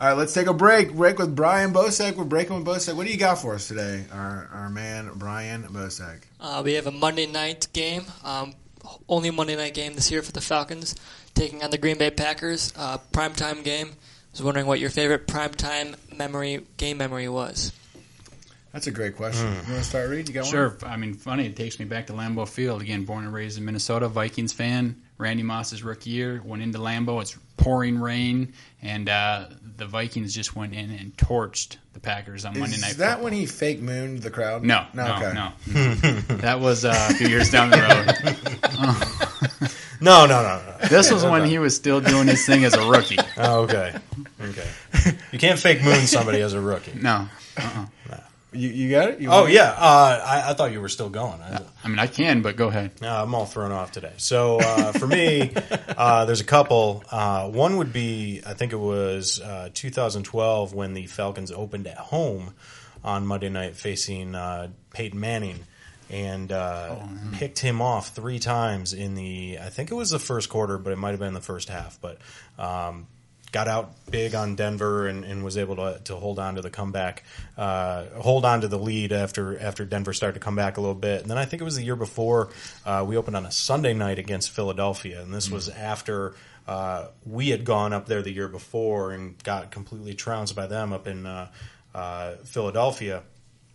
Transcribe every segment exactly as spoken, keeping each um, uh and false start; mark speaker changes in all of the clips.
Speaker 1: All right, let's take a break. Break with Brian Bosek. We're breaking with Bosek. What do you got for us today, our our man Brian Bosek?
Speaker 2: Uh, we have a Monday night game. Um, only Monday night game this year for the Falcons, taking on the Green Bay Packers. Uh, primetime game. I was wondering what your favorite primetime memory game memory was.
Speaker 1: That's a great question. Mm. You want to start, Reed? You got
Speaker 3: sure.
Speaker 1: one?
Speaker 3: Sure. I mean, funny. It takes me back to Lambeau Field. Again, born and raised in Minnesota, Vikings fan. Randy Moss's rookie year. Went into Lambeau. It's pouring rain. And uh, the Vikings just went in and torched the Packers on
Speaker 1: Is
Speaker 3: Monday Night
Speaker 1: Is that
Speaker 3: Football.
Speaker 1: when he fake mooned the crowd?
Speaker 3: No.
Speaker 1: No,
Speaker 3: no,
Speaker 1: okay.
Speaker 3: no. That was uh, a few years down the road.
Speaker 4: Oh. No, no, no, no.
Speaker 3: This was when he was still doing his thing as a rookie.
Speaker 4: Oh, okay. Okay. You can't fake moon somebody as a rookie.
Speaker 3: No. Uh-uh.
Speaker 4: No.
Speaker 1: You, you got it? You
Speaker 4: oh,
Speaker 1: want it?
Speaker 4: yeah. Uh, I, I thought you were still going. I,
Speaker 3: I mean, I can, but go ahead.
Speaker 4: No, I'm all thrown off today. So uh, for me, uh, there's a couple. Uh, one would be, I think it was uh, two thousand twelve when the Falcons opened at home on Monday night facing uh, Peyton Manning. And uh, oh, picked him off three times in the, I think it was the first quarter, but it might have been the first half. But um, got out big on Denver and, and was able to to hold on to the comeback, uh, hold on to the lead after after Denver started to come back a little bit. And then I think it was the year before uh, we opened on a Sunday night against Philadelphia, and this mm-hmm. was after uh, we had gone up there the year before and got completely trounced by them up in uh, uh, Philadelphia.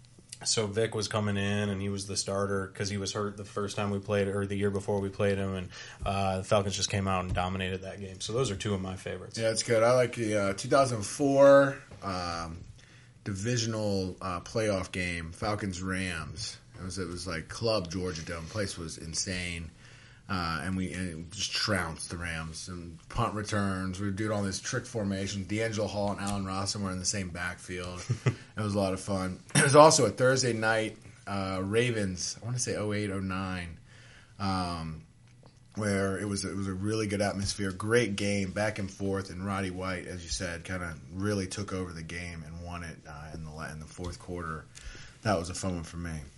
Speaker 4: So Vic was coming in, and he was the starter because he was hurt the first time we played, or the year before we played him, and uh, the Falcons just came out and dominated that game. So those are two of my favorites.
Speaker 1: Yeah, it's good. I like the uh, two thousand four um, divisional uh, playoff game, Falcons-Rams. It was it was like Club Georgia Dome. The place was insane. Uh, and we and it just trounced the Rams and punt returns. We were doing all this trick formation. D'Angelo Hall and Allen Robinson were in the same backfield. It was a lot of fun. It was also a Thursday night uh, Ravens. I want to say oh eight, oh nine, um, where it was it was a really good atmosphere, great game, back and forth. And Roddy White, as you said, kind of really took over the game and won it uh, in the in the fourth quarter. That was a fun one for me.